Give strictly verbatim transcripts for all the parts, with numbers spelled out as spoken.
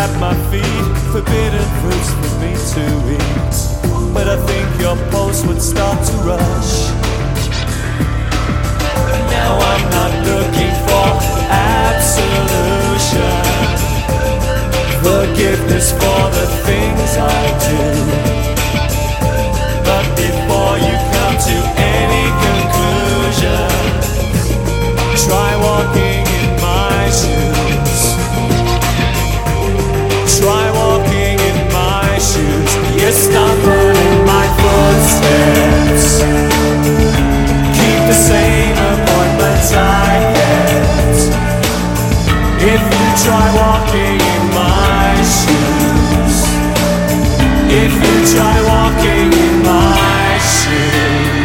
at my feet, forbidden fruits for me to eat. But I think your pulse would start to rush. Now I'm not looking for absolution, forgiveness for the things I do. But before you come to any conclusion, try walking in my shoes. Try walking in my shoes. You stumble in my footsteps. Keep the same appointments I kept. If you try walking in my shoes, if you try walking in my shoes.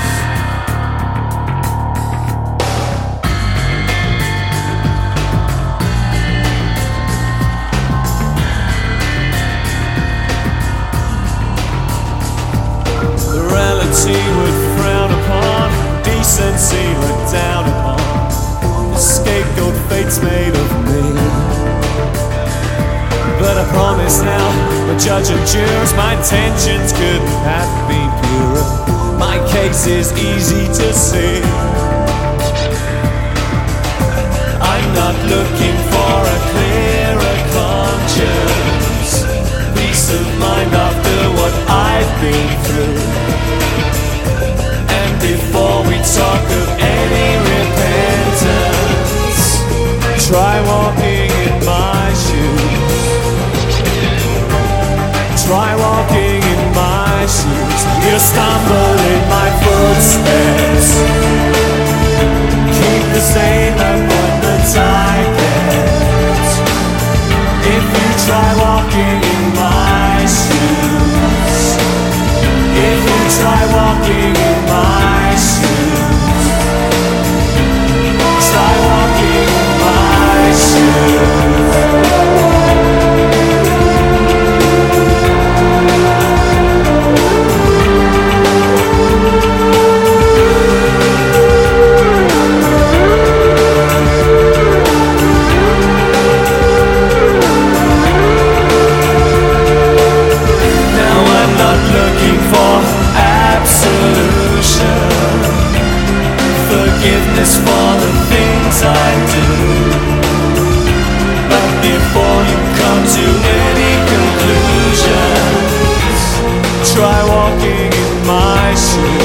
Morality would frown upon, decency look down upon. The scapegoat fate's made of me. But I promise now, the judge and jurors, my intentions couldn't have been purer. My case is easy to see. I'm not looking for a clearer conscience, peace of mind after what I've been through. And before we talk of any repentance, try walking in my shoes. Try walking in my shoes. You stumble in my footsteps. Keep the same appointments I kept. If you try walking in my shoes, if you try walking in my shoes, try walking in my shoes. Forgiveness for the things I do. But before you come to any conclusions, try walking in my shoes.